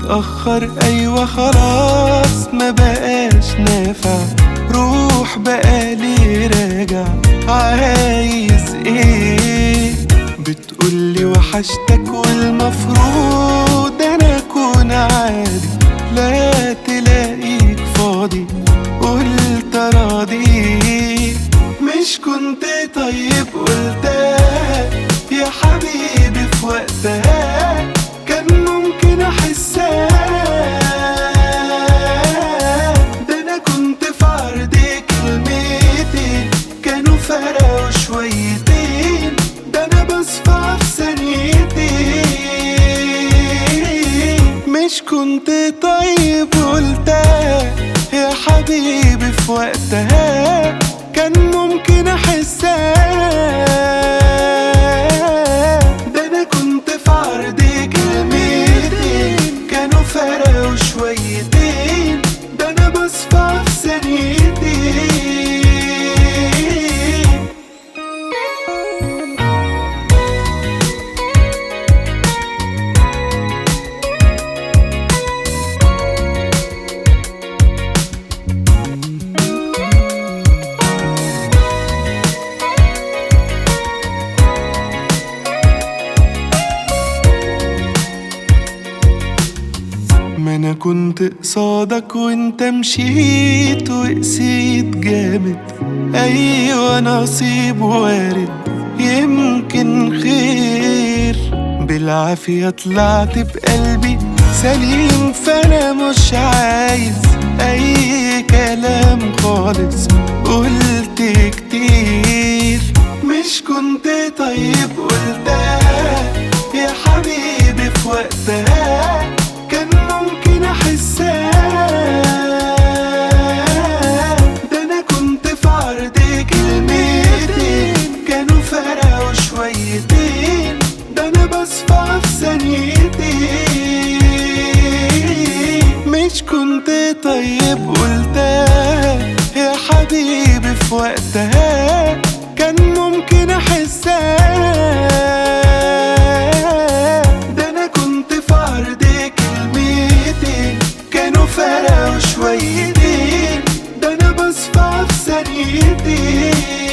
متأخر أيوة خلاص ما بقاش نافع، روح بقالي راجع عايز ايه؟ بتقولي وحشتك والمفروض انا اكون عادي، لا تلاقيك فاضي قلت راضي. مش كنت طيب قلتها يا حبيبي في وقتها، كان ممكن احسها. ده انا كنت في عرض كلمتين كانوا فرقوا شويتين، ده انا بصفى في ثانيتين. مش كنت طيب قلتها يا حبيبي في وقتها، كان ممكن احسها. ده انا كنت في عرض كلمتين كانوا فرقوا شويتين، ده انا بصفى في ثانيتين. ما انا كنت قصادك وانت مشيت وقسيت جامد، ايوه نصيب وارد يمكن خير. بالعافية طلعت بقلبي سليم، فانا مش عايز اي كلام خالص، قلت كتير. مش كنت طيب قلتها يا حبيبي في وقتها، كان ممكن احسها. ده انا كنت في عرض كلمتين كانوا فرقوا شويتين، ده انا بصفى في ثانيتين. مش كنت طيب قلتها يا حبيبي في وقتها، كان ممكن احسها. ده انا كنت في عرض كلمتين كانوا فرقوا شويتين، ده انا بصفى في ثانيتين.